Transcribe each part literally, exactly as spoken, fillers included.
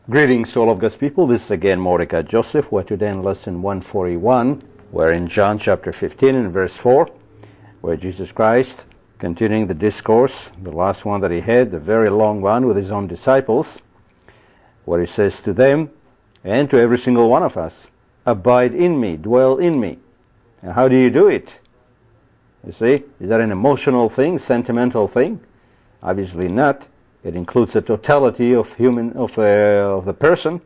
Greetings, all of God's people. This is again Mordecai Joseph. We're today in lesson one forty-one. We're in John chapter fifteen and verse four, where Jesus Christ, continuing the discourse, the last one that he had, the very long one with his own disciples, where he says to them and to every single one of us, abide in me, dwell in me. And how do you do it? You see, is that an emotional thing, sentimental thing? Obviously not. It includes the totality of human of, uh, of the person.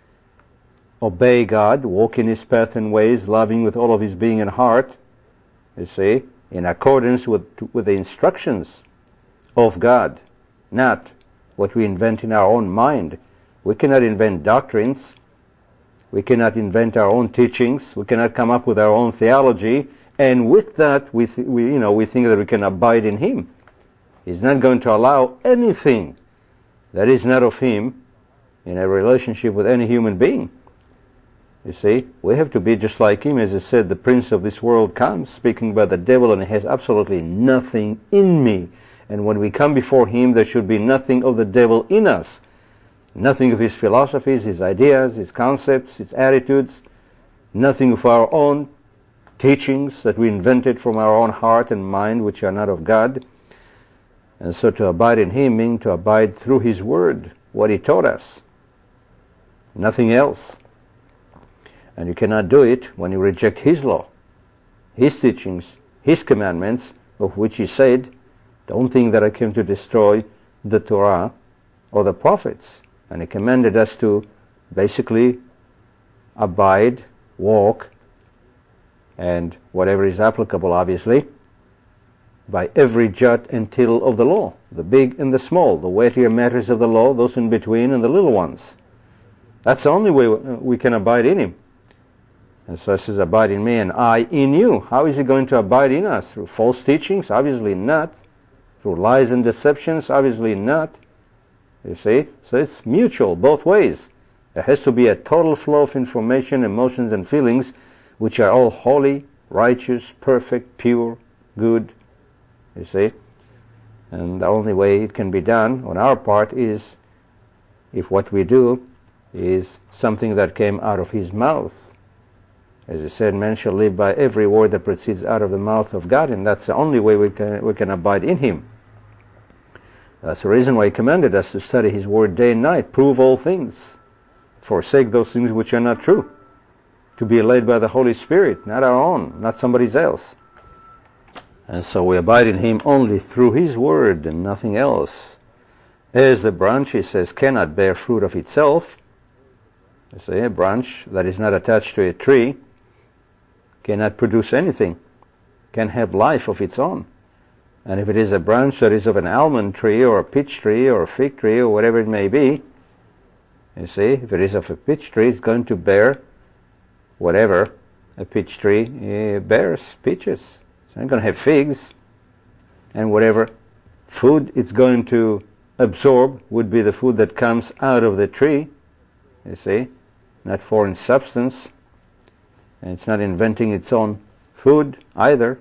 Obey God, walk in His path and ways, loving with all of his being and heart. You see, in accordance with with the instructions of God, not what we invent in our own mind. We cannot invent doctrines. We cannot invent our own teachings. We cannot come up with our own theology. And with that, we, th- we you know we think that we can abide in Him. He's not going to allow anything that is not of Him in a relationship with any human being. You see, we have to be just like Him. As I said, the prince of this world comes, speaking about the devil, and he has absolutely nothing in me. And when we come before Him, there should be nothing of the devil in us. Nothing of his philosophies, his ideas, his concepts, his attitudes. Nothing of our own teachings that we invented from our own heart and mind, which are not of God. And so to abide in Him means to abide through His Word, what He taught us. Nothing else. And you cannot do it when you reject His law, His teachings, His commandments, of which He said, don't think that I came to destroy the Torah or the prophets. And He commanded us to basically abide, walk, and whatever is applicable, obviously, by every jot and tittle of the law, the big and the small, the weightier matters of the law, those in between, and the little ones. That's the only way we can abide in Him. And so it says, abide in me and I in you. How is He going to abide in us? Through false teachings? Obviously not. Through lies and deceptions? Obviously not. You see? So it's mutual, both ways. There has to be a total flow of information, emotions, and feelings, which are all holy, righteous, perfect, pure, good. You see? And the only way it can be done on our part is if what we do is something that came out of His mouth. As He said, man shall live by every word that proceeds out of the mouth of God, and that's the only way we can, we can abide in Him. That's the reason why He commanded us to study His Word day and night, prove all things, forsake those things which are not true, to be led by the Holy Spirit, not our own, not somebody else. And so we abide in Him only through His Word and nothing else. As the branch, He says, cannot bear fruit of itself. You see, a branch that is not attached to a tree cannot produce anything, can have life of its own. And if it is a branch that is of an almond tree or a peach tree or a fig tree or whatever it may be, you see, if it is of a peach tree, it's going to bear whatever a peach tree uh, bears, peaches. It's not going to have figs, and whatever food it's going to absorb would be the food that comes out of the tree, you see, not foreign substance, and it's not inventing its own food either.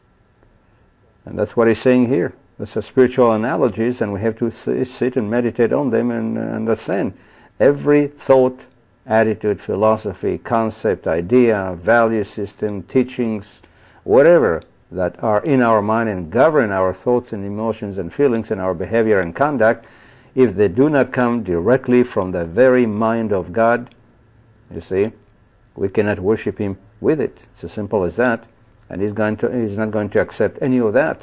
And that's what He's saying here. Those are spiritual analogies, and we have to sit and meditate on them and understand. Every thought, attitude, philosophy, concept, idea, value system, teachings, whatever that are in our mind and govern our thoughts and emotions and feelings and our behavior and conduct, if they do not come directly from the very mind of God, you see, we cannot worship Him with it. It's as simple as that. And He's going to, He's not going to accept any of that.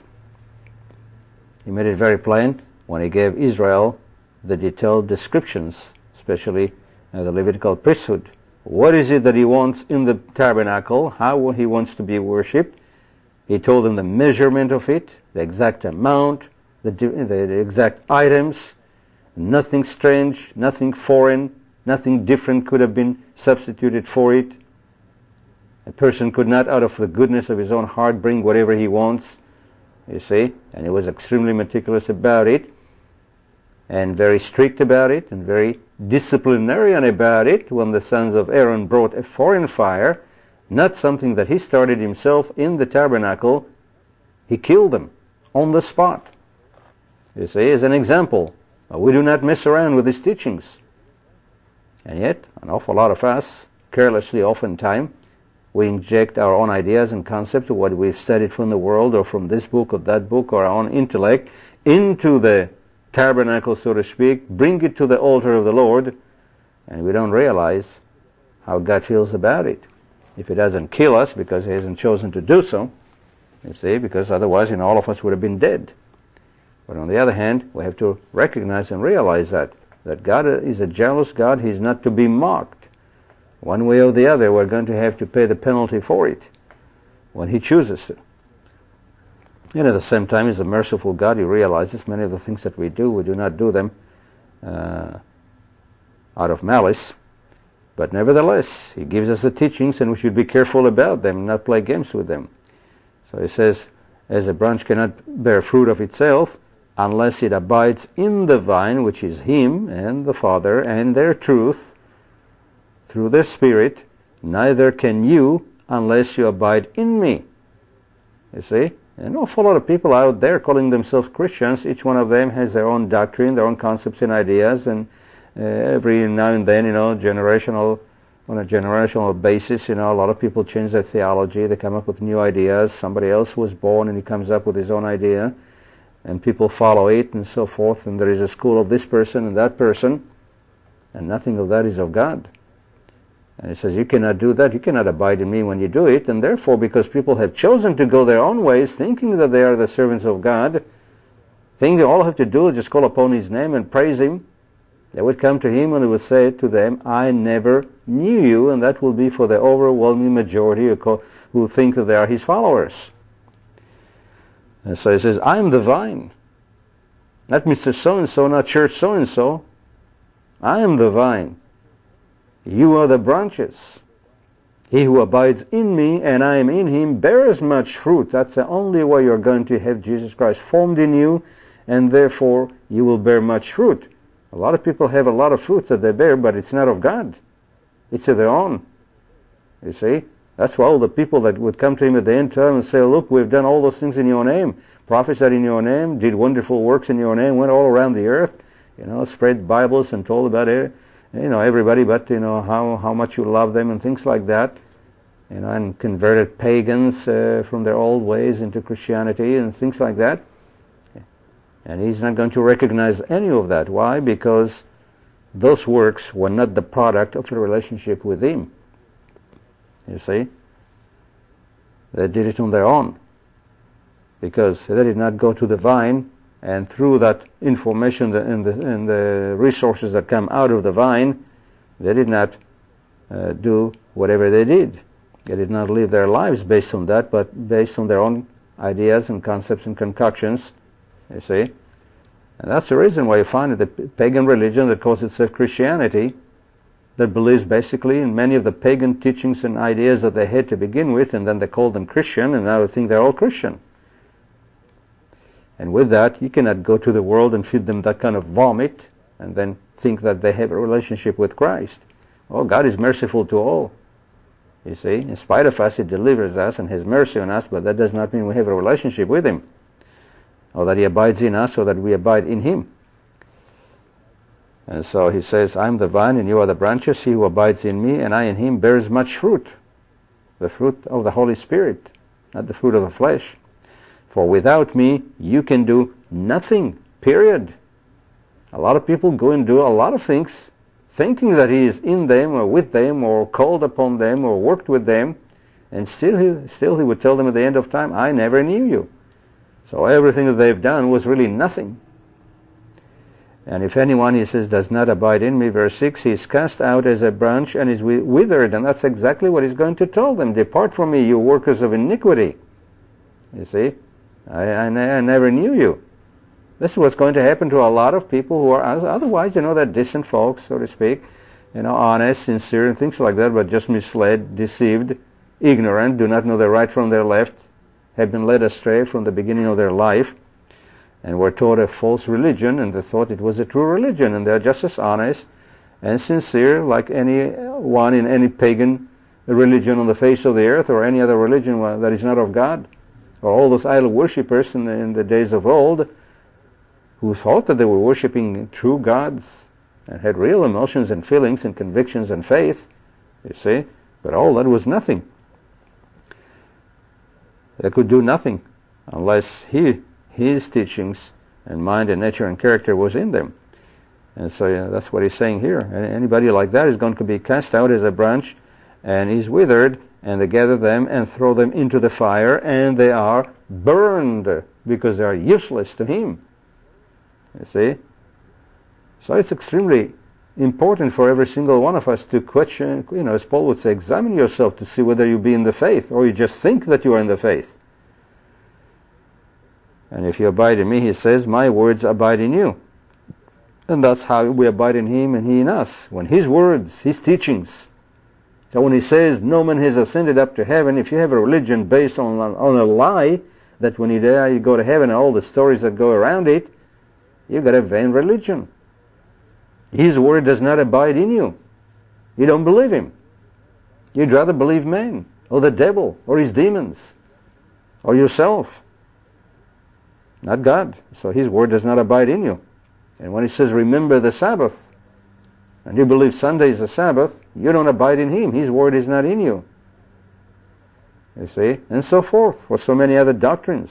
He made it very plain when He gave Israel the detailed descriptions, especially uh, the Levitical priesthood. What is it that He wants in the tabernacle? How He wants to be worshipped? He told them the measurement of it, the exact amount, the, the exact items. Nothing strange, nothing foreign, nothing different could have been substituted for it. A person could not, out of the goodness of his own heart, bring whatever he wants, you see. And He was extremely meticulous about it, and very strict about it, and very disciplinarian about it when the sons of Aaron brought a foreign fire, not something that He started Himself in the tabernacle. He killed them on the spot. You see, as an example. We do not mess around with His teachings. And yet, an awful lot of us, carelessly oftentimes, we inject our own ideas and concepts of what we've studied from the world or from this book or that book or our own intellect into the tabernacle, so to speak, bring it to the altar of the Lord, and we don't realize how God feels about it. If He doesn't kill us because He hasn't chosen to do so, you see, because otherwise, you know, all of us would have been dead. But on the other hand, we have to recognize and realize that, that God is a jealous God. He's not to be mocked. One way or the other, we're going to have to pay the penalty for it when He chooses to. And at the same time, He's a merciful God. He realizes many of the things that we do, we do not do them uh, out of malice. But nevertheless, He gives us the teachings, and we should be careful about them and not play games with them. So He says, as a branch cannot bear fruit of itself unless it abides in the vine, which is Him and the Father and their truth, through the Spirit, neither can you unless you abide in me. You see? An awful lot of people out there calling themselves Christians. Each one of them has their own doctrine, their own concepts and ideas, and uh, every now and then, you know, generational, on a generational basis, you know, a lot of people change their theology. They come up with new ideas. Somebody else was born and he comes up with his own idea, and people follow it and so forth, and there is a school of this person and that person, and nothing of that is of God. And He says, you cannot do that. You cannot abide in me when you do it. And therefore, because people have chosen to go their own ways, thinking that they are the servants of God, thinking all I have to do is just call upon His name and praise Him, they would come to Him and He would say to them, I never knew you. And that will be for the overwhelming majority who, call, who think that they are His followers. And so He says, I am the vine. Not Mister So-and-so, not church so-and-so. I am the vine. You are the branches. He who abides in me and I am in him bears much fruit. That's the only way you're going to have Jesus Christ formed in you, and therefore you will bear much fruit. A lot of people have a lot of fruits that they bear, but it's not of God. It's of their own. You see? That's why all the people that would come to Him at the end time and say, look, we've done all those things in your name. Prophesied in your name, did wonderful works in your name, went all around the earth, you know, spread Bibles and told about it. You know, everybody, but, you know, how, how much you love them and things like that. You know, and converted pagans uh, from their old ways into Christianity and things like that. And He's not going to recognize any of that. Why? Because those works were not the product of a relationship with Him. You see? They did it on their own. Because they did not go to the vine, and through that information and the, and the resources that come out of the vine, they did not uh, do whatever they did. They did not live their lives based on that, but based on their own ideas and concepts and concoctions, you see. And that's the reason why you find that the pagan religion that calls itself Christianity, that believes basically in many of the pagan teachings and ideas that they had to begin with, and then they call them Christian, and now they think they're all Christian. And with that, you cannot go to the world and feed them that kind of vomit and then think that they have a relationship with Christ. Oh, God is merciful to all. You see, in spite of us, He delivers us and has mercy on us, but that does not mean we have a relationship with Him, or that He abides in us, or that we abide in Him. And so He says, I am the vine and you are the branches. He who abides in me and I in him bears much fruit. The fruit of the Holy Spirit, not the fruit of the flesh. For without me, you can do nothing, period. A lot of people go and do a lot of things, thinking that He is in them or with them or called upon them or worked with them, and still he, still he would tell them at the end of time, I never knew you. So everything that they've done was really nothing. And if anyone, He says, does not abide in me, verse six, he is cast out as a branch and is withered. And that's exactly what He's going to tell them. Depart from me, you workers of iniquity. You see? I, I, I never knew you. This is what's going to happen to a lot of people who are otherwise, you know, they're decent folks, so to speak, you know, honest, sincere, and things like that, but just misled, deceived, ignorant, do not know their right from their left, have been led astray from the beginning of their life, and were taught a false religion, and they thought it was a true religion, and they're just as honest and sincere like anyone in any pagan religion on the face of the earth, or any other religion that is not of God. Or all those idol worshippers in the, in the days of old, who thought that they were worshipping true gods, and had real emotions and feelings and convictions and faith, you see, but all that was nothing. They could do nothing unless he, his teachings and mind and nature and character was in them. And so yeah, that's what he's saying here. Anybody like that is going to be cast out as a branch, and is withered, and they gather them and throw them into the fire, and they are burned because they are useless to him. You see? So it's extremely important for every single one of us to question, you know, as Paul would say, examine yourself to see whether you be in the faith, or you just think that you are in the faith. And if you abide in me, he says, my words abide in you. And that's how we abide in him and he in us. When his words, his teachings. So when he says, no man has ascended up to heaven, if you have a religion based on, on a lie, that when you die you go to heaven and all the stories that go around it, you've got a vain religion. His word does not abide in you. You don't believe him. You'd rather believe man, or the devil, or his demons, or yourself. Not God. So his word does not abide in you. And when he says, remember the Sabbath, and you believe Sunday is the Sabbath, you don't abide in him. His word is not in you. You see? And so forth, for so many other doctrines.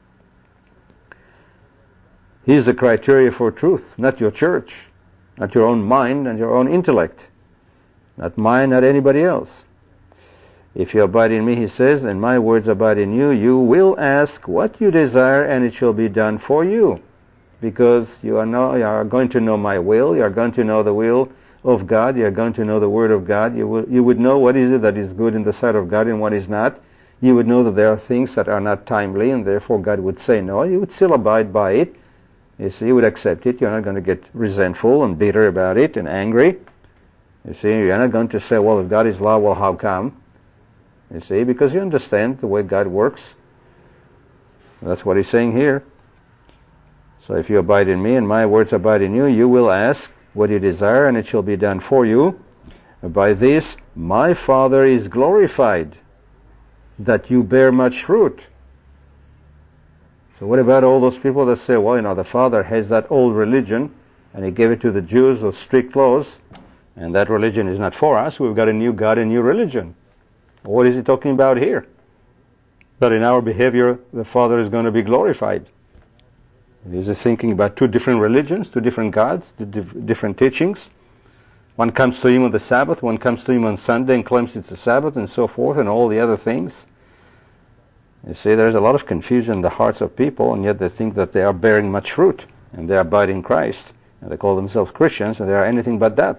He's the criteria for truth, not your church, not your own mind and your own intellect, not mine, not anybody else. If you abide in me, he says, and my words abide in you, you will ask what you desire, and it shall be done for you. Because you are, know, you are going to know my will, you are going to know the will of God, you are going to know the word of God, you, will, you would know what is it that is good in the sight of God and what is not. You would know that there are things that are not timely, and therefore God would say no. You would still abide by it. You see, you would accept it. You're not going to get resentful and bitter about it and angry. You see, you're not going to say, well, if God is law, well, how come? You see, because you understand the way God works. That's what he's saying here. So if you abide in me and my words abide in you, you will ask what you desire, and it shall be done for you. By this my Father is glorified, that you bear much fruit. So what about all those people that say, well, you know, the Father has that old religion, and he gave it to the Jews with strict laws, and that religion is not for us. We've got a new God, a new religion. What is he talking about here? That in our behavior, the Father is going to be glorified. Is he thinking about two different religions, two different gods, two dif- different teachings? One comes to him on the Sabbath, one comes to him on Sunday and claims it's the Sabbath, and so forth, and all the other things. You see, there's a lot of confusion in the hearts of people, and yet they think that they are bearing much fruit, and they abide in Christ, and they call themselves Christians, and they are anything but that.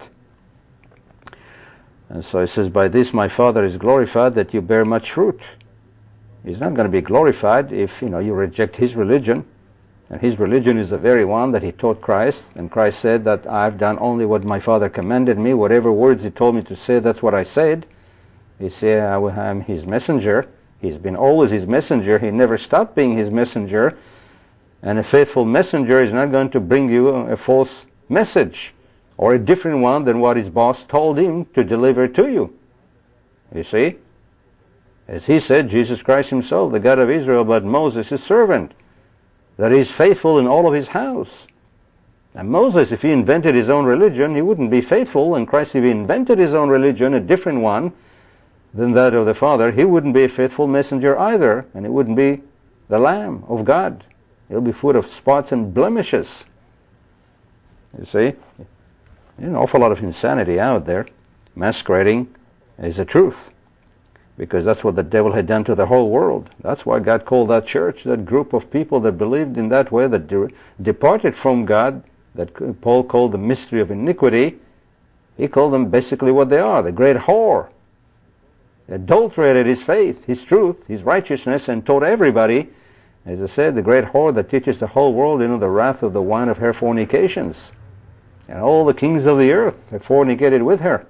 And so he says, by this my Father is glorified, that you bear much fruit. He's not going to be glorified if, you know, you reject his religion. And his religion is the very one that he taught Christ. And Christ said that I've done only what my Father commanded me. Whatever words he told me to say, that's what I said. He said, I am his messenger. He's been always his messenger. He never stopped being his messenger. And a faithful messenger is not going to bring you a false message or a different one than what his boss told him to deliver to you. You see? As he said, Jesus Christ himself, the God of Israel, but Moses, his servant, that he is faithful in all of his house. And Moses, if he invented his own religion, he wouldn't be faithful. And Christ, if he invented his own religion, a different one than that of the Father, he wouldn't be a faithful messenger either. And it wouldn't be the Lamb of God. He'll be full of spots and blemishes. You see? There's an awful lot of insanity out there masquerading as the truth. Because that's what the devil had done to the whole world. That's why God called that church, that group of people that believed in that way, that de- departed from God, that Paul called the mystery of iniquity. He called them basically what they are, the great whore. They adulterated his faith, his truth, his righteousness, and taught everybody, as I said, the great whore that teaches the whole world, you know, the wrath of the wine of her fornications. And all the kings of the earth have fornicated with her.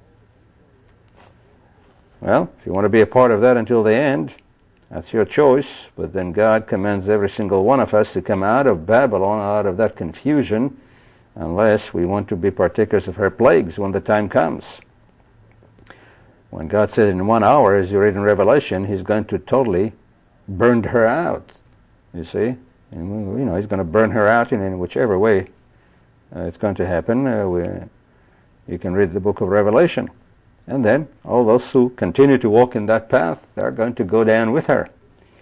Well, if you want to be a part of that until the end, that's your choice. But then God commands every single one of us to come out of Babylon, out of that confusion, unless we want to be partakers of her plagues when the time comes. When God said in one hour, as you read in Revelation, he's going to totally burn her out, you see. And, you know, he's going to burn her out in, in whichever way Uh, it's going to happen. Uh, we, you can read the book of Revelation. And then all those who continue to walk in that path, they're going to go down with her.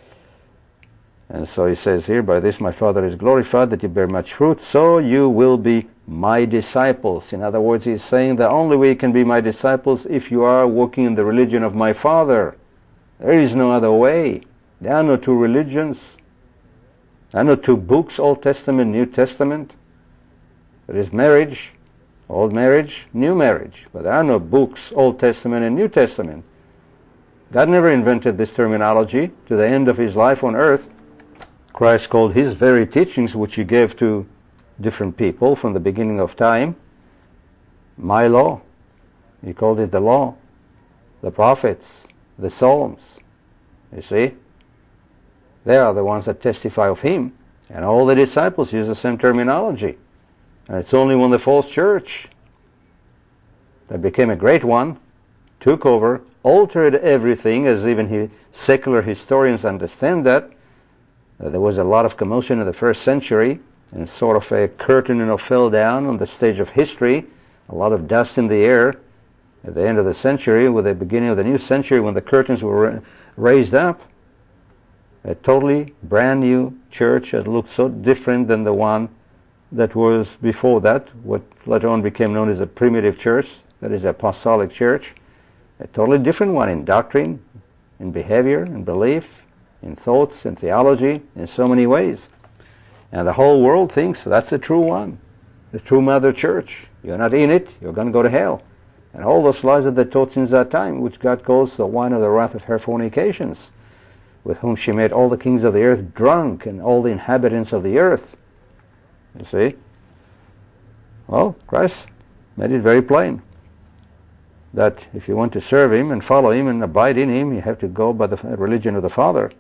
And so he says here, by this my Father is glorified, that you bear much fruit, so you will be my disciples. In other words, he's saying the only way you can be my disciples if you are walking in the religion of my Father. There is no other way. There are no two religions. There are no two books, Old Testament, New Testament. There is marriage, old marriage, new marriage. But there are no books, Old Testament and New Testament. God never invented this terminology. To the end of his life on earth, Christ called his very teachings, which he gave to different people from the beginning of time, my law. He called it the law, the prophets, the Psalms. You see? They are the ones that testify of him. And all the disciples use the same terminology. And it's only when the false church that became a great one took over, altered everything, as even he, secular historians understand that. Uh, there was a lot of commotion in the first century, and sort of a curtain, you know, fell down on the stage of history. A lot of dust in the air. At the end of the century, with the beginning of the new century, when the curtains were ra- raised up, a totally brand new church that looked so different than the one that was before that, what later on became known as a primitive church, that is the apostolic church. A totally different one in doctrine, in behavior, in belief, in thoughts, in theology, in so many ways. And the whole world thinks that's the true one, the true mother church. You're not in it, you're going to go to hell. And all those lies that they taught since that time, which God calls the wine of the wrath of her fornications, with whom she made all the kings of the earth drunk and all the inhabitants of the earth. You see? Well, Christ made it very plain that if you want to serve him and follow him and abide in him, you have to go by the religion of the Father.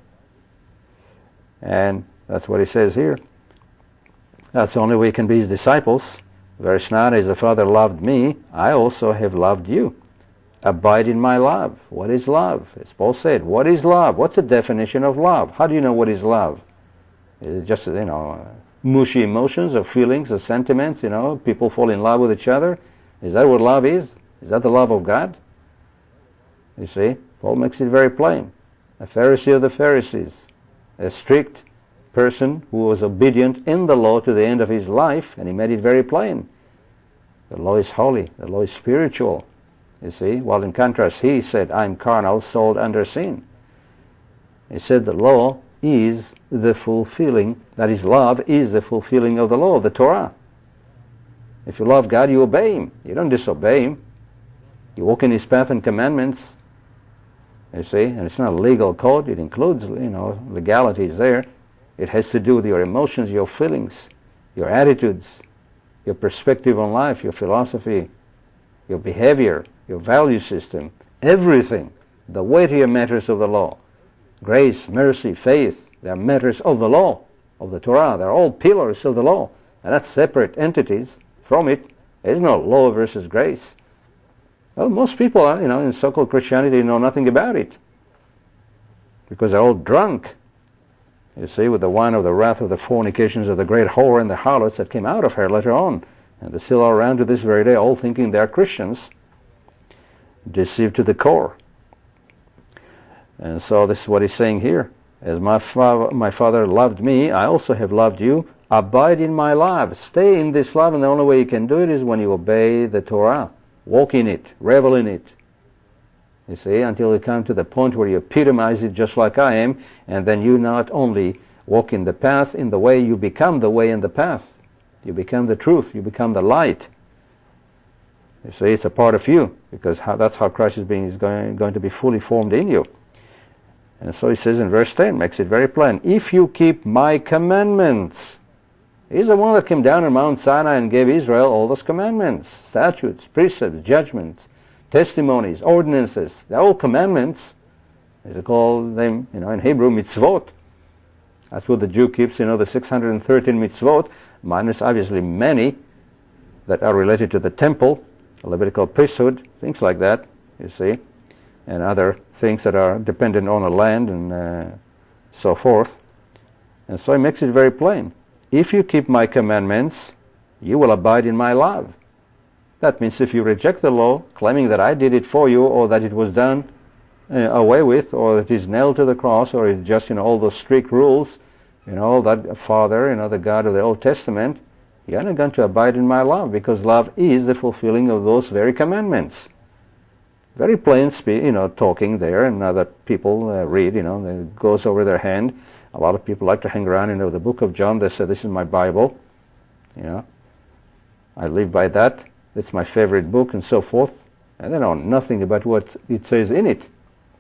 And that's what he says here. That's the only way you can be his disciples. Verse nine, as the Father loved me, I also have loved you. Abide in my love. What is love? As Paul said, what is love? What's the definition of love? How do you know what is love? Is it just, you know, mushy emotions or feelings or sentiments, you know, people fall in love with each other? Is that what love is? Is that the love of God? You see, Paul makes it very plain. A Pharisee of the Pharisees, a strict person who was obedient in the law to the end of his life, and he made it very plain. The law is holy, the law is spiritual. You see, while in contrast he said, I'm carnal, sold under sin. He said the law is the fulfilling, that is, love is the fulfilling of the law, the Torah. If you love God, you obey him. You don't disobey him. You walk in his path and commandments. You see, and it's not a legal code. It includes, you know, legalities there. It has to do with your emotions, your feelings, your attitudes, your perspective on life, your philosophy, your behavior, your value system, everything. The weightier matters of the law. Grace, mercy, faith, they are matters of the law, of the Torah. They're all pillars of the law. And that's separate entities from it. There is no law versus grace. Well, most people, are, you know, in so-called Christianity know nothing about it. Because they're all drunk. You see, with the wine of the wrath of the fornications of the great whore and the harlots that came out of her later on. And they still are around to this very day, all thinking they're Christians, deceived to the core. And so this is what he's saying here. As my, fa- my Father loved me, I also have loved you. Abide in my love. Stay in this love, and the only way you can do it is when you obey the Torah. Walk in it. Revel in it. You see, until you come to the point where you epitomize it just like I am, and then you not only walk in the path, in the way, you become the way and the path. You become the truth. You become the light. You see, it's a part of you, because how, that's how Christ is, being, is going, going to be fully formed in you. And so he says in verse ten, makes it very plain, if you keep my commandments. He's the one that came down on Mount Sinai and gave Israel all those commandments, statutes, precepts, judgments, testimonies, ordinances. They're all commandments. They call them, you know, in Hebrew, mitzvot. That's what the Jew keeps, you know, the six hundred thirteen mitzvot, minus obviously many that are related to the temple, the Levitical priesthood, things like that, you see, and other things that are dependent on the land and uh, so forth. And so he makes it very plain. If you keep my commandments, you will abide in my love. That means if you reject the law, claiming that I did it for you, or that it was done uh, away with, or that it is nailed to the cross, or it's just, you know, all those strict rules, you know, that Father, you know, the God of the Old Testament, you're not going to abide in my love, because love is the fulfilling of those very commandments. Very plain, spe- you know, talking there, and now that people uh, read, you know, it goes over their hand. A lot of people like to hang around, you know, the book of John. They say, this is my Bible, you know. I live by that. It's my favorite book, and so forth. And they know nothing about what it says in it.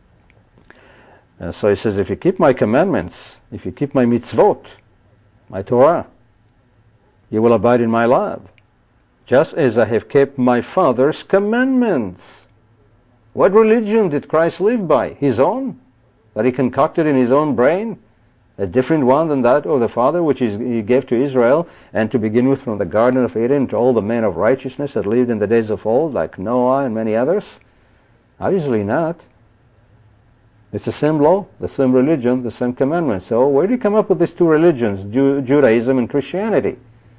And so he says, if you keep my commandments, if you keep my mitzvot, my Torah, you will abide in my love, just as I have kept my Father's commandments. What religion did Christ live by? His own? That he concocted in his own brain? A different one than that of the Father, which is, he gave to Israel, and to begin with from the Garden of Eden to all the men of righteousness that lived in the days of old, like Noah and many others? Obviously not. It's the same law, the same religion, the same commandments. So where do you come up with these two religions, Ju- Judaism and Christianity?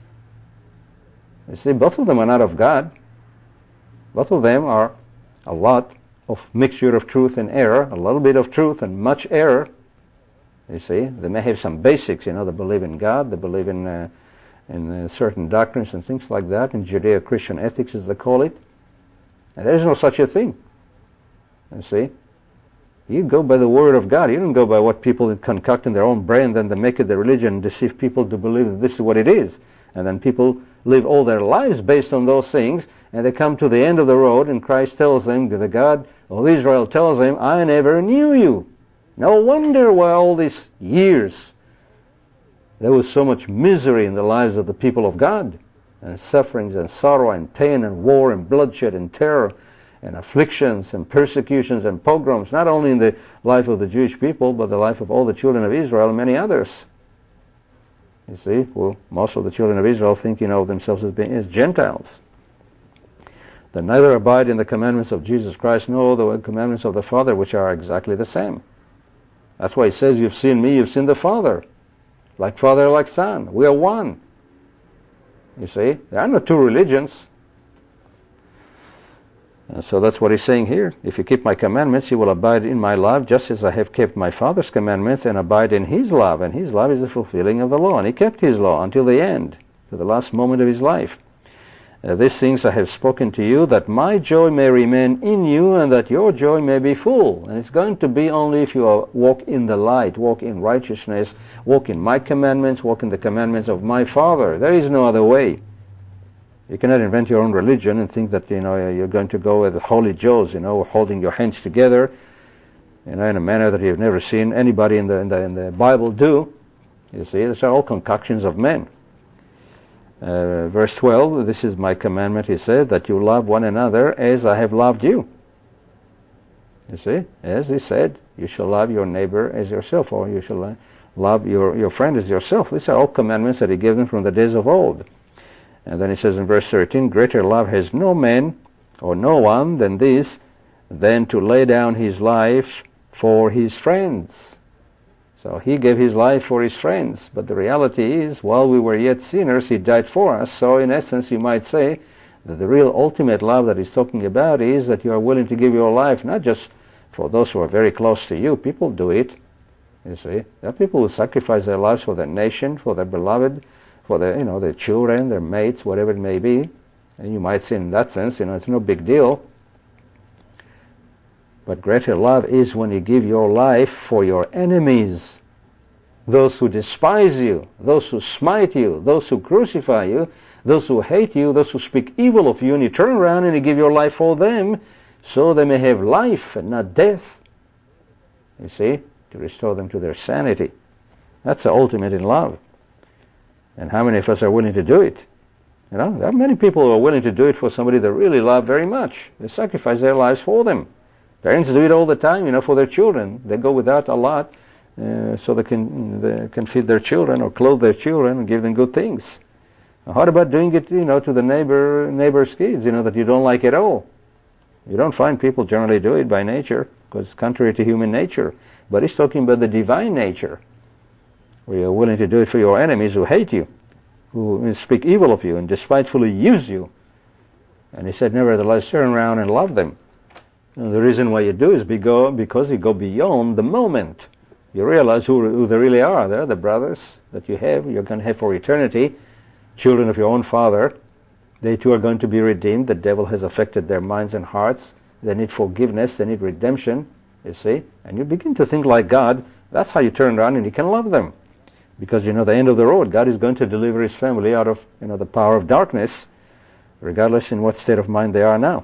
You see, both of them are not of God. Both of them are a lot of mixture of truth and error, a little bit of truth and much error. You see, they may have some basics, you know, they believe in God, they believe in uh, in uh, certain doctrines and things like that, in Judeo-Christian ethics as they call it. And there is no such a thing. You see, you go by the Word of God. You don't go by what people concoct in their own brain, then they make it their religion and deceive people to believe that this is what it is. And then people live all their lives based on those things, and they come to the end of the road, and Christ tells them, the God of Israel tells them, I never knew you. No wonder why all these years there was so much misery in the lives of the people of God, and sufferings and sorrow and pain and war and bloodshed and terror and afflictions and persecutions and pogroms, not only in the life of the Jewish people, but the life of all the children of Israel and many others. You see, well, most of the children of Israel think, you know, of themselves as being as Gentiles. They neither abide in the commandments of Jesus Christ nor the commandments of the Father, which are exactly the same. That's why he says, you've seen me, you've seen the Father. Like Father, like Son. We are one. You see, there are no two religions. And so that's what he's saying here. If you keep my commandments, you will abide in my love, just as I have kept my Father's commandments and abide in his love. And his love is the fulfilling of the law. And he kept his law until the end, to the last moment of his life. Uh, these things I have spoken to you, that my joy may remain in you, and that your joy may be full. And it's going to be only if you are, walk in the light, walk in righteousness, walk in my commandments, walk in the commandments of my Father. There is no other way. You cannot invent your own religion and think that, you know, you're going to go with the holy Joes, you know, holding your hands together, you know, in a manner that you've never seen anybody in the in the, in the Bible do. You see, these are all concoctions of men. Uh, verse twelve, this is my commandment, he said, that you love one another as I have loved you. You see, as he said, you shall love your neighbor as yourself, or you shall love your, your friend as yourself. These are all commandments that he gave them from the days of old. And then he says in verse thirteen, greater love has no man or no one than this, than to lay down his life for his friends. So he gave his life for his friends. But the reality is, while we were yet sinners, he died for us. So in essence, you might say that the real ultimate love that he's talking about is that you are willing to give your life, not just for those who are very close to you. People do it. You see, there are people who sacrifice their lives for their nation, for their beloved, for their, you know, their children, their mates, whatever it may be. And you might say in that sense, you know, it's no big deal. But greater love is when you give your life for your enemies, those who despise you, those who smite you, those who crucify you, those who hate you, those who speak evil of you, and you turn around and you give your life for them, so they may have life and not death. You see, to restore them to their sanity. That's the ultimate in love. And how many of us are willing to do it? You know, there are many people who are willing to do it for somebody they really love very much. They sacrifice their lives for them. Parents do it all the time, you know, for their children. They go without a lot uh, so they can they can feed their children or clothe their children and give them good things. Now, what about doing it, you know, to the neighbor neighbor's kids, you know, that you don't like at all? You don't find people generally do it by nature because it's contrary to human nature. But he's talking about the divine nature, where you're willing to do it for your enemies who hate you. who speak evil of you and despitefully use you. And he said, nevertheless, turn around and love them. And the reason why you do is because you go beyond the moment. You realize who, who they really are. They're the brothers that you have, you're going to have for eternity, children of your own Father. They too are going to be redeemed. The devil has affected their minds and hearts. They need forgiveness. They need redemption, you see. And you begin to think like God. That's how you turn around and you can love them. Because you know the end of the road. God is going to deliver his family out of you know the power of darkness, regardless in what state of mind they are now.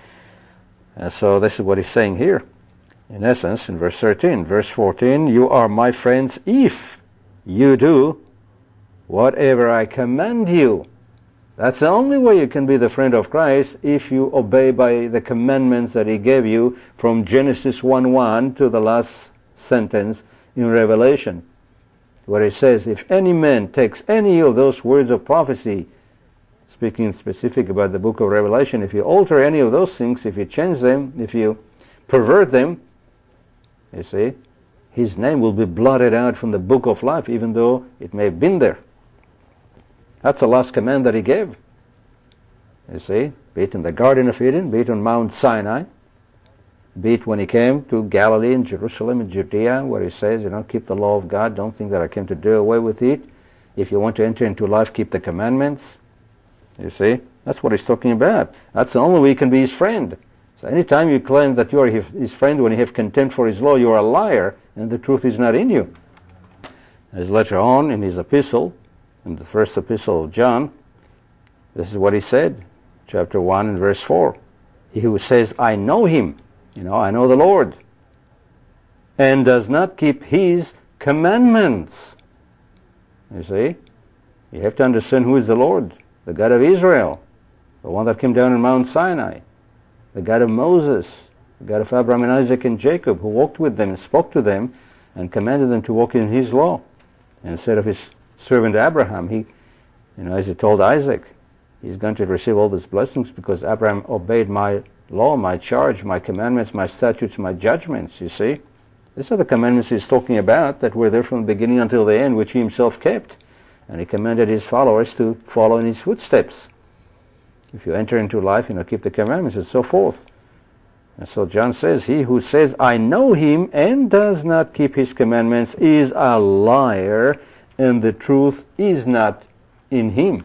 And so this is what he's saying here. In essence, in verse thirteen, verse fourteen, you are my friends if you do whatever I command you. That's the only way you can be the friend of Christ, if you obey by the commandments that he gave you from Genesis one one to the last sentence in Revelation, where he says, if any man takes any of those words of prophecy, speaking specific about the book of Revelation, if you alter any of those things, if you change them, if you pervert them, you see, his name will be blotted out from the book of life, even though it may have been there. That's the last command that he gave. You see, be it in the Garden of Eden, be it on Mount Sinai, be it when he came to Galilee and Jerusalem and Judea, where he says, you know, keep the law of God, don't think that I came to do away with it. If you want to enter into life, keep the commandments. You see, that's what he's talking about. That's the only way you can be his friend. So anytime you claim that you are his friend when you have contempt for his law, you are a liar, and the truth is not in you. As later on in his epistle, in the first epistle of John, this is what he said, chapter one and verse four. He who says, I know him, you know, I know the Lord, and does not keep his commandments. You see, you have to understand who is the Lord, the God of Israel, the one that came down on Mount Sinai, the God of Moses, the God of Abraham and Isaac and Jacob, who walked with them and spoke to them and commanded them to walk in his law. And instead of his servant Abraham, he, you know, as he told Isaac, he's going to receive all these blessings because Abraham obeyed my law, my charge, my commandments, my statutes, my judgments, you see. These are the commandments he's talking about that were there from the beginning until the end, which he himself kept. And he commanded his followers to follow in his footsteps. If you enter into life, you know, keep the commandments and so forth. And so John says, he who says, I know him and does not keep his commandments is a liar, and the truth is not in him.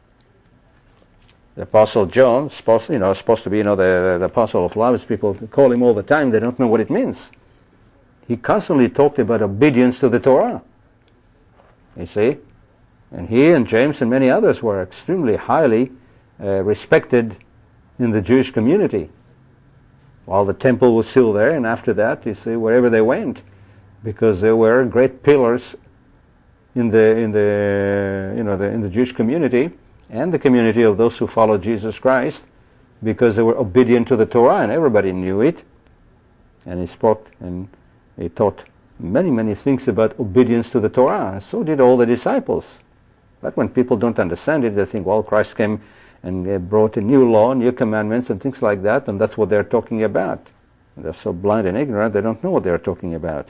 The Apostle John, supposed, you know, supposed to be, you know, the, the Apostle of love, as people call him all the time, they don't know what it means. He constantly talked about obedience to the Torah. You see? And he and James and many others were extremely highly uh, respected in the Jewish community. While the temple was still there, and after that, you see, wherever they went, because they were great pillars in the in the you know the, in the Jewish community and the community of those who followed Jesus Christ, because they were obedient to the Torah, and everybody knew it. And he spoke and he taught many many things about obedience to the Torah, and so did all the disciples. But when people don't understand it, they think, well, Christ came and brought a new law, new commandments, and things like that, and that's what they're talking about. And they're so blind and ignorant, they don't know what they're talking about.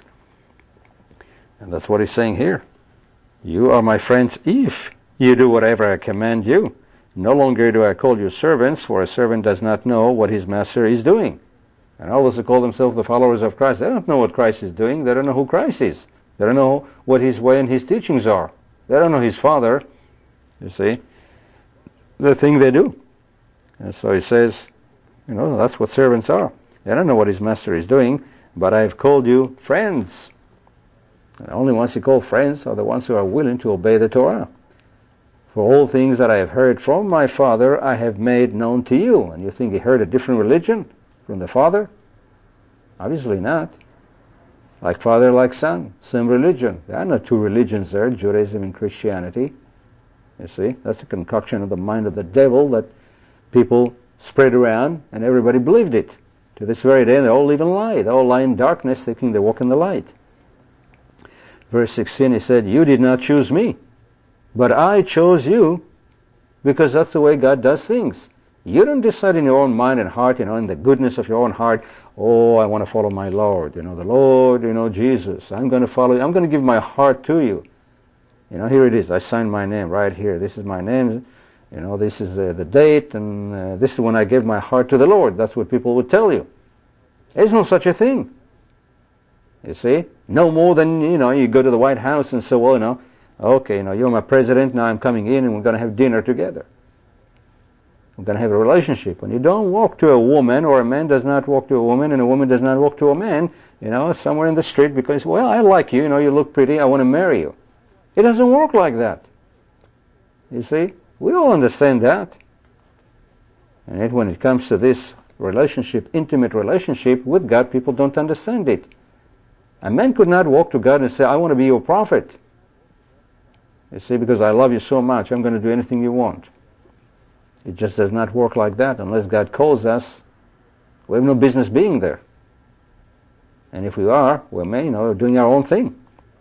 And that's what he's saying here. You are my friends if you do whatever I command you. No longer do I call you servants, for a servant does not know what his master is doing. And all those who call themselves the followers of Christ, they don't know what Christ is doing. They don't know who Christ is. They don't know what his way and his teachings are. They don't know his Father, you see, the thing they do. And so he says, you know, that's what servants are. They don't know what his master is doing, but I have called you friends. And the only ones he called friends are the ones who are willing to obey the Torah. For all things that I have heard from my Father, I have made known to you. And you think he heard a different religion from the Father? Obviously not. Like Father, like Son, same religion. There are no two religions there, Judaism and Christianity. You see, that's a concoction of the mind of the devil that people spread around, and everybody believed it. To this very day, they all live in lie. They all lie in darkness, thinking they walk in the light. Verse sixteen, he said, you did not choose me, but I chose you, because that's the way God does things. You don't decide in your own mind and heart, you know, in the goodness of your own heart, oh, I want to follow my Lord, you know, the Lord, you know, Jesus. I'm going to follow you. I'm going to give my heart to you. You know, here it is. I signed my name right here. This is my name. You know, this is uh, the date, and uh, this is when I gave my heart to the Lord. That's what people would tell you. There's no such a thing. You see? No more than, you know, you go to the White House and say, well, you know, okay, you know, you're my president, now I'm coming in and we're going to have dinner together. We're going to have a relationship. When you don't walk to a woman, or a man does not walk to a woman, and a woman does not walk to a man, you know, somewhere in the street because, well, I like you, you know, you look pretty, I want to marry you. It doesn't work like that. You see? We all understand that. And yet when it comes to this relationship, intimate relationship with God, people don't understand it. A man could not walk to God and say, I want to be your prophet. You see, because I love you so much, I'm going to do anything you want. It just does not work like that. Unless God calls us, we have no business being there. And if we are, we're, you know, doing our own thing.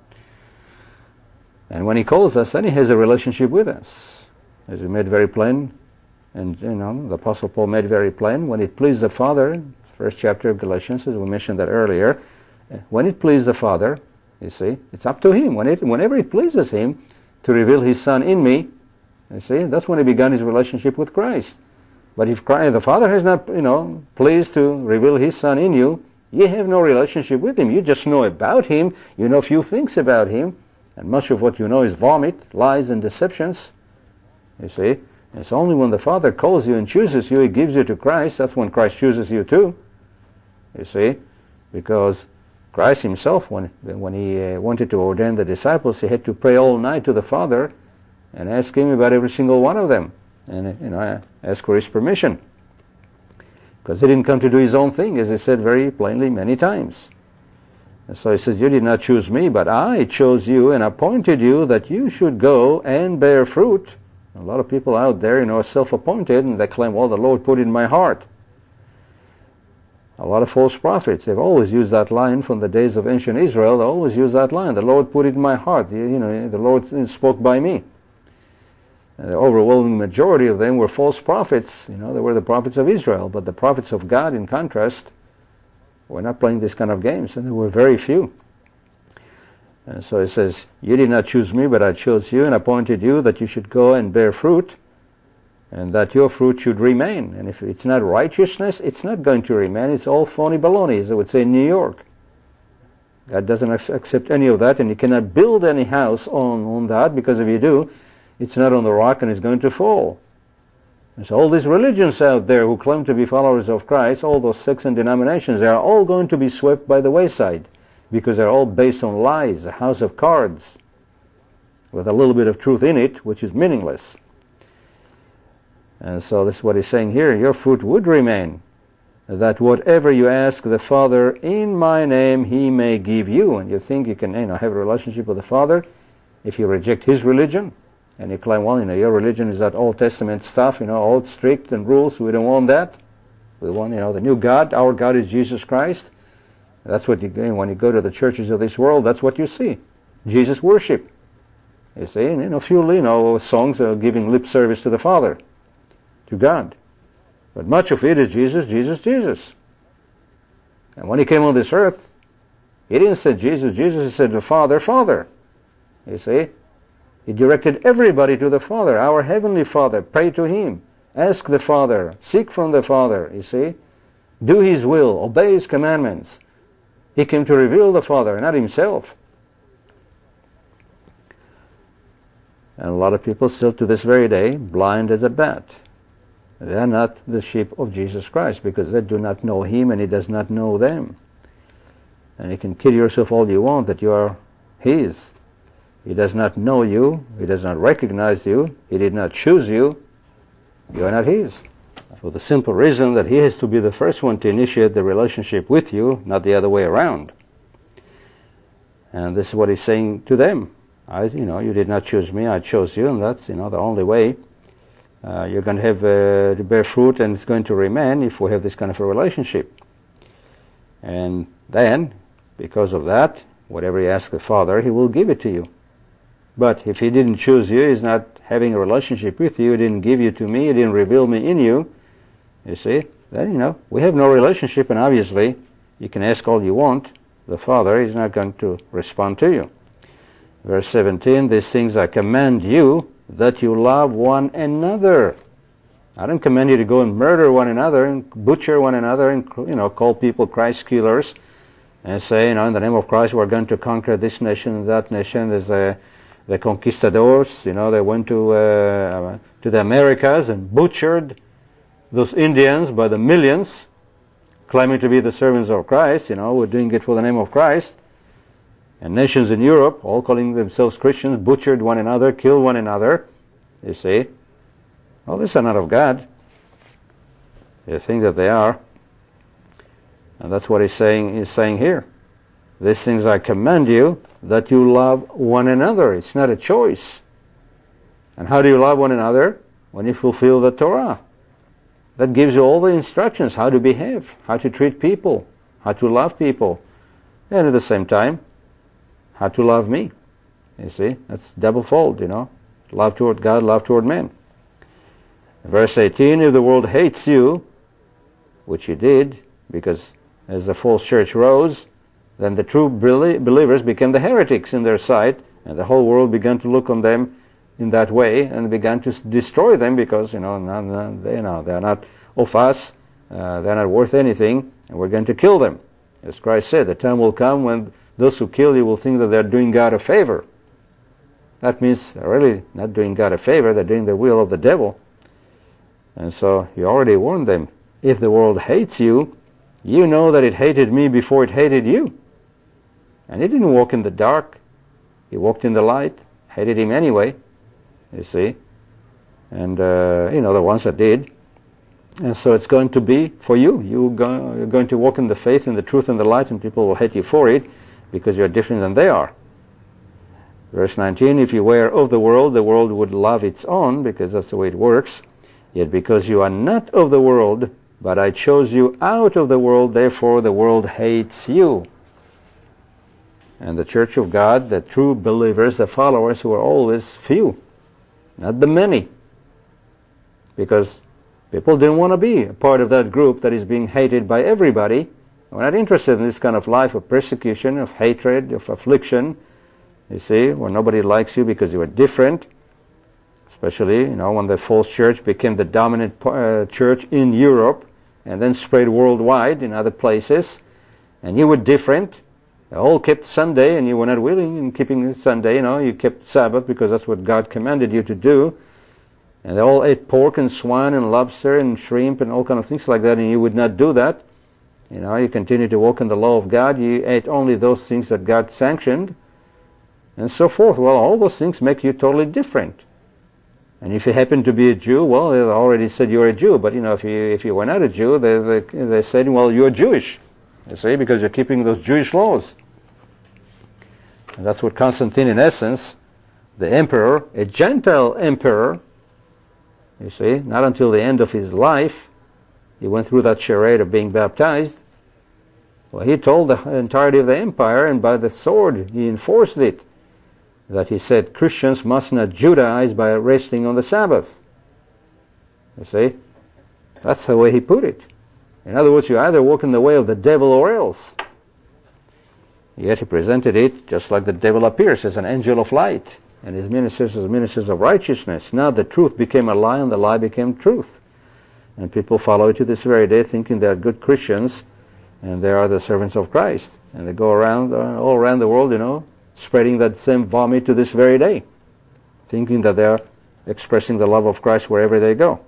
And when He calls us, then He has a relationship with us. As He made very plain, and you know, the Apostle Paul made very plain, when it pleased the Father, first chapter of Galatians, as we mentioned that earlier, when it pleased the Father, you see, it's up to Him. When it, whenever it pleases Him to reveal His Son in me, you see, that's when He began His relationship with Christ. But if Christ, the Father has not, you know, pleased to reveal His Son in you, you have no relationship with Him. You just know about Him. You know a few things about Him. And much of what you know is vomit, lies, and deceptions. You see, it's only when the Father calls you and chooses you, He gives you to Christ. That's when Christ chooses you too. You see, because Christ Himself, when when He uh, wanted to ordain the disciples, He had to pray all night to the Father and ask Him about every single one of them, and you know, ask for His permission, because He didn't come to do His own thing, as He said very plainly many times. And so He says, you did not choose me, but I chose you and appointed you that you should go and bear fruit. A lot of people out there, you know, are self-appointed, and they claim, well, the Lord put it in my heart. A lot of false prophets, they've always used that line from the days of ancient Israel. They always use that line, the Lord put it in my heart. You, you know, the Lord spoke by me. And the overwhelming majority of them were false prophets. You know, they were the prophets of Israel. But the prophets of God, in contrast, were not playing this kind of games, and there were very few. And so It says, you did not choose me, but I chose you and appointed you that you should go and bear fruit, and that your fruit should remain. And if it's not righteousness, it's not going to remain. It's all phony baloney, as they would say in New York. God doesn't accept any of that, and you cannot build any house on, on that, because if you do, it's not on the rock and it's going to fall. And so all these religions out there who claim to be followers of Christ, all those sects and denominations, they are all going to be swept by the wayside, because they're all based on lies, a house of cards, with a little bit of truth in it, which is meaningless. And so this is what He's saying here, your fruit would remain, that whatever you ask the Father in my name, He may give you. And you think you can, you know, have a relationship with the Father if you reject His religion, and you claim, well, you know, your religion is that Old Testament stuff, you know, all strict and rules, we don't want that. We want, you know, the new God. Our God is Jesus Christ. That's what you, when you go to the churches of this world, that's what you see. Jesus worship. You see, and, you know, a few, you know, songs are giving lip service to the Father, to God. But much of it is Jesus, Jesus, Jesus. And when He came on this earth, He didn't say Jesus, Jesus, He said the Father, Father. You see? He directed everybody to the Father, our Heavenly Father. Pray to Him. Ask the Father. Seek from the Father, you see? Do His will. Obey His commandments. He came to reveal the Father, not Himself. And a lot of people still to this very day, blind as a bat. They are not the sheep of Jesus Christ, because they do not know Him and He does not know them. And you can kid yourself all you want that you are His. He does not know you. He does not recognize you. He did not choose you. You are not His. For the simple reason that He has to be the first one to initiate the relationship with you, not the other way around. And this is what He's saying to them. I, you know, you did not choose me, I chose you, and that's, you know, the only way uh, you're going to have uh, to bear fruit, and it's going to remain if we have this kind of a relationship. And then, because of that, whatever you ask the Father, He will give it to you. But if He didn't choose you, He's not having a relationship with you, He didn't give you to me, He didn't reveal me in you, you see, then, you know, we have no relationship, and obviously, you can ask all you want, the Father is not going to respond to you. Verse seventeen, these things I command you, that you love one another. I don't command you to go and murder one another and butcher one another and, you know, call people Christ killers and say, you know, in the name of Christ we're going to conquer this nation and that nation. There's the, the conquistadors, you know, they went to uh, to the Americas and butchered those Indians by the millions, claiming to be the servants of Christ. You know, we're doing it for the name of Christ. And nations in Europe, all calling themselves Christians, butchered one another, killed one another. You see? Well, these are not of God. They think that they are. And that's what he's saying, he's saying here. These things I command you, that you love one another. It's not a choice. And how do you love one another? When you fulfill the Torah. That gives you all the instructions, how to behave, how to treat people, how to love people. And at the same time, how to love me. You see, that's double-fold, you know. Love toward God, love toward men. Verse eighteen, if the world hates you, which he did, because as the false church rose, then the true believers became the heretics in their sight, and the whole world began to look on them in that way, and began to destroy them because, you know, no, no, they, you know they're not of us, uh, they're not worth anything, and we're going to kill them. As Christ said, the time will come when those who kill you will think that they're doing God a favor. That means they're really not doing God a favor, they're doing the will of the devil. And so he already warned them, if the world hates you, you know that it hated me before it hated you. And he didn't walk in the dark, he walked in the light, hated him anyway, you see. And, uh, you know, the ones that did. And so it's going to be for you. You go, you're going to walk in the faith, in the truth, and the light, and people will hate you for it because you're different than they are. Verse nineteen, if you were of the world, the world would love its own, because that's the way it works. Yet because you are not of the world, but I chose you out of the world, therefore the world hates you. And the church of God, the true believers, the followers, who are always few, not the many. Because people didn't want to be a part of that group that is being hated by everybody. We're not interested in this kind of life of persecution, of hatred, of affliction. You see, where nobody likes you because you are different. Especially, you know, when the false church became the dominant uh, church in Europe and then spread worldwide in other places, and you were different. They all kept Sunday, and you were not willing in keeping Sunday. You know, you kept Sabbath because that's what God commanded you to do. And they all ate pork and swine and lobster and shrimp and all kind of things like that, and you would not do that. You know, you continued to walk in the law of God. You ate only those things that God sanctioned, and so forth. Well, all those things make you totally different. And if you happen to be a Jew, well, they already said you're a Jew. But, you know, if you if you were not a Jew, they they, they said, well, you're Jewish. You see, because you're keeping those Jewish laws. And that's what Constantine, in essence, the emperor, a Gentile emperor, you see, not until the end of his life, he went through that charade of being baptized. Well, he told the entirety of the empire, and by the sword he enforced it, that he said Christians must not Judaize by resting on the Sabbath. You see? That's the way he put it. In other words, you either walk in the way of the devil or else. Yet he presented it just like the devil appears as an angel of light, and his ministers as ministers of righteousness. Now the truth became a lie, and the lie became truth. And people follow it to this very day, thinking they are good Christians, and they are the servants of Christ. And they go around, uh, all around the world, you know, spreading that same vomit to this very day, thinking that they are expressing the love of Christ wherever they go.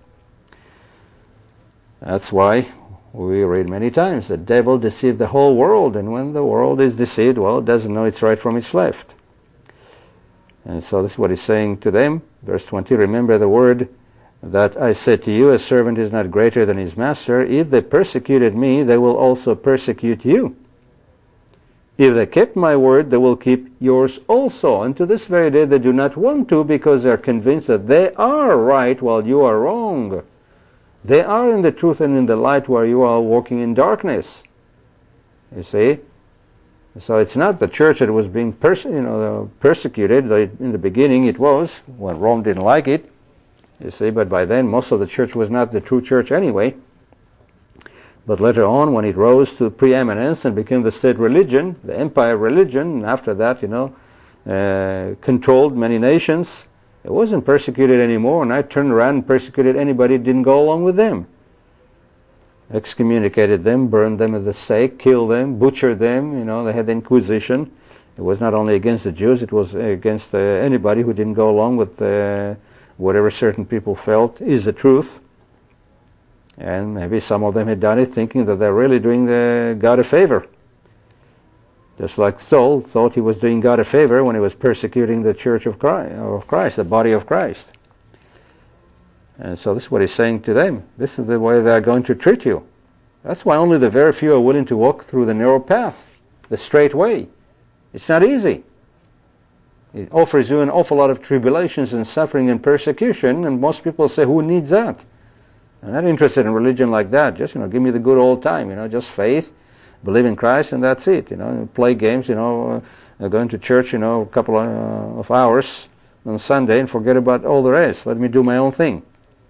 That's why we read many times, the devil deceived the whole world, and when the world is deceived, well, it doesn't know its right from its left. And so this is what he's saying to them. Verse twenty, remember the word that I said to you, a servant is not greater than his master. If they persecuted me, they will also persecute you. If they kept my word, they will keep yours also. And to this very day they do not want to, because they are convinced that they are right while you are wrong. They are in the truth and in the light where you are walking in darkness. You see? So it's not the church that was being perse- you know, persecuted. In the beginning it was, when Rome didn't like it. You see, but by then most of the church was not the true church anyway. But later on, when it rose to preeminence and became the state religion, the empire religion, and after that, you know, uh, controlled many nations. It wasn't persecuted anymore, and I turned around and persecuted anybody who didn't go along with them. Excommunicated them, burned them at the stake, killed them, butchered them. You know, they had the Inquisition. It was not only against the Jews, it was against uh, anybody who didn't go along with uh, whatever certain people felt is the truth. And maybe some of them had done it thinking that they're really doing the God a favor. Just like Saul thought he was doing God a favor when he was persecuting the Church of Christ, of Christ, the body of Christ. And so this is what he's saying to them. This is the way they're going to treat you. That's why only the very few are willing to walk through the narrow path, the straight way. It's not easy. It offers you an awful lot of tribulations and suffering and persecution, and most people say, who needs that? I'm not interested in religion like that. Just, you know, give me the good old time, you know, just faith, believe in Christ, and that's it. You know, play games, you know, uh, going to church, you know, a couple of, uh, of hours on Sunday and forget about all the rest. Let me do my own thing.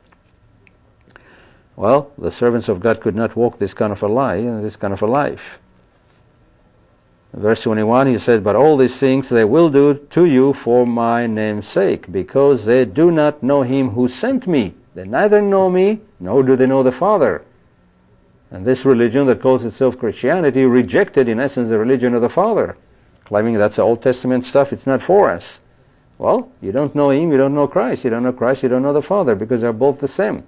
Well, the servants of God could not walk this kind of a life, this kind of a life. Verse twenty-one, he said, but all these things they will do to you for my name's sake, because they do not know him who sent me. They neither know me, nor do they know the Father. And this religion that calls itself Christianity rejected, in essence, the religion of the Father, claiming that's the Old Testament stuff, it's not for us. Well, you don't know him, you don't know Christ. You don't know Christ, you don't know the Father, because they're both the same.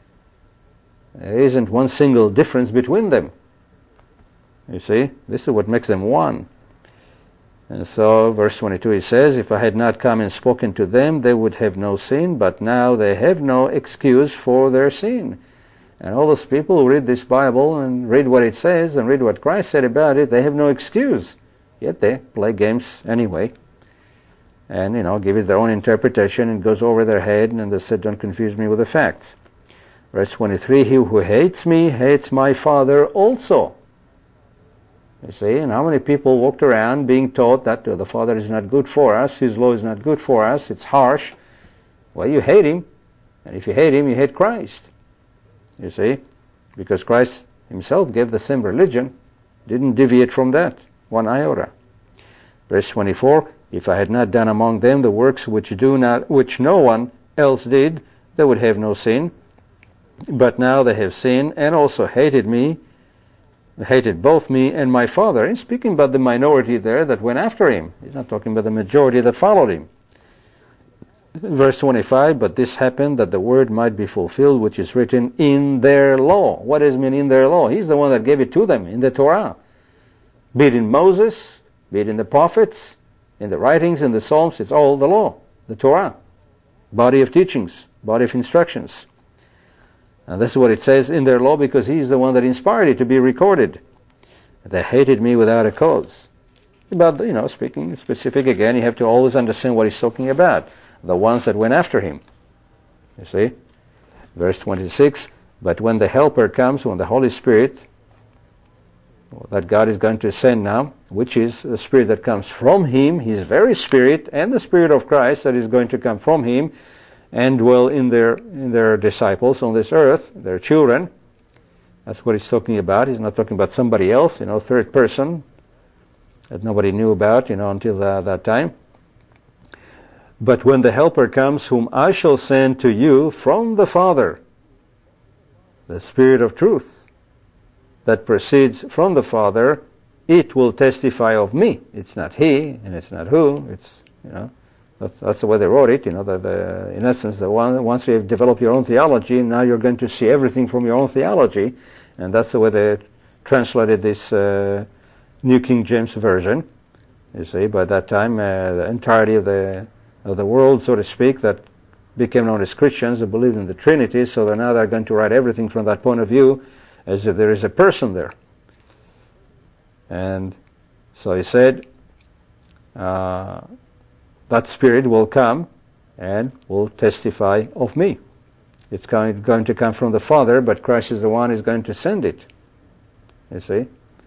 There isn't one single difference between them. You see, this is what makes them one. And so, verse twenty-two, he says, if I had not come and spoken to them, they would have no sin, but now they have no excuse for their sin. And all those people who read this Bible and read what it says and read what Christ said about it, they have no excuse. Yet they play games anyway. And, you know, give it their own interpretation and goes over their head, and they said, don't confuse me with the facts. Verse twenty-three, he who hates me hates my Father also. You see, and how many people walked around being taught that uh, the Father is not good for us, his law is not good for us, it's harsh. Well, you hate him, and if you hate him, you hate Christ. You see, because Christ himself gave the same religion, didn't deviate from that, one iota. Verse twenty-four, if I had not done among them the works which do not, which no one else did, they would have no sin. But now they have sinned and also hated me, hated both me and my Father. He's speaking about the minority there that went after him. He's not talking about the majority that followed him. Verse twenty-five, but this happened that the word might be fulfilled, which is written in their law. What does it mean in their law? He's the one that gave it to them in the Torah. Be it in Moses, be it in the prophets, in the writings, in the Psalms, it's all the law, the Torah. Body of teachings, body of instructions. And this is what it says in their law, because he's the one that inspired it to be recorded. They hated me without a cause. But, you know, speaking specific again, you have to always understand what he's talking about. The ones that went after him. You see? Verse twenty-six, but when the Helper comes, when the Holy Spirit, that God is going to send now, which is the Spirit that comes from him, his very Spirit, and the Spirit of Christ that is going to come from him, and dwell in their in their disciples on this earth, their children. That's what he's talking about. He's not talking about somebody else, you know, third person that nobody knew about, you know, until uh, that time. But when the Helper comes, whom I shall send to you from the Father, the Spirit of truth that proceeds from the Father, it will testify of me. It's not he, and it's not who. It's, you know, That's, that's the way they wrote it, you know, that the, in essence, the one, once you have developed your own theology, now you're going to see everything from your own theology, and that's the way they translated this uh, New King James Version. You see, by that time, uh, the entirety of the of the world, so to speak, that became known as Christians, that believed in the Trinity, so that now they're going to write everything from that point of view, as if there is a person there. And so he said, uh, that Spirit will come and will testify of me. It's going, going to come from the Father, but Christ is the one who is going to send it. You see?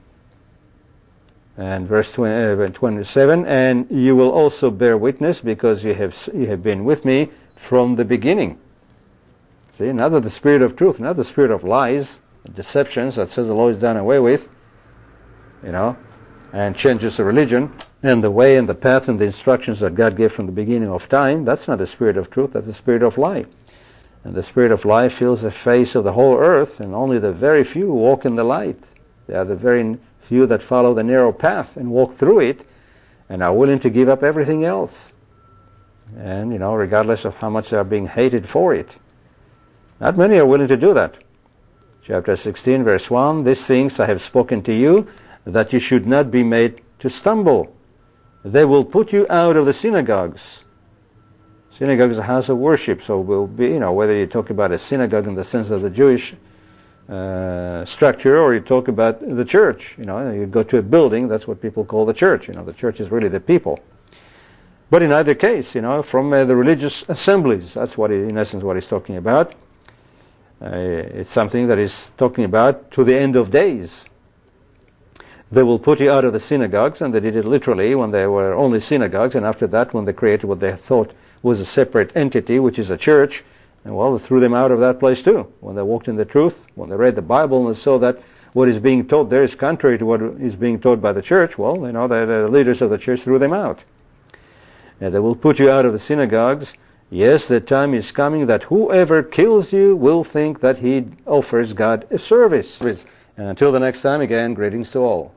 And verse twenty-seven, and you will also bear witness, because you have you have been with me from the beginning. See, not that the Spirit of truth, not the Spirit of lies, deceptions that says the law is done away with, you know, and changes the religion, and the way and the path and the instructions that God gave from the beginning of time, that's not the spirit of truth, that's the spirit of lie. And the spirit of life fills the face of the whole earth, and only the very few walk in the light. They are the very few that follow the narrow path and walk through it and are willing to give up everything else. And, you know, regardless of how much they are being hated for it. Not many are willing to do that. Chapter sixteen, verse one, "These things I have spoken to you, that you should not be made to stumble. They will put you out of the synagogues." Synagogue is a house of worship, so will be, you know, whether you talk about a synagogue in the sense of the Jewish uh, structure, or you talk about the church. You know, you go to a building, that's what people call the church. You know, the church is really the people. But in either case, you know, from uh, the religious assemblies, that's what, he, in essence, what he's talking about. Uh, it's something that he's talking about to the end of days. They will put you out of the synagogues, and they did it literally when there were only synagogues, and after that, when they created what they thought was a separate entity, which is a church, and well, they threw them out of that place too. When they walked in the truth, when they read the Bible and saw that what is being taught there is contrary to what is being taught by the church, well, you know, the, the leaders of the church threw them out. And they will put you out of the synagogues. Yes, the time is coming that whoever kills you will think that he offers God a service. And until the next time, again, greetings to all.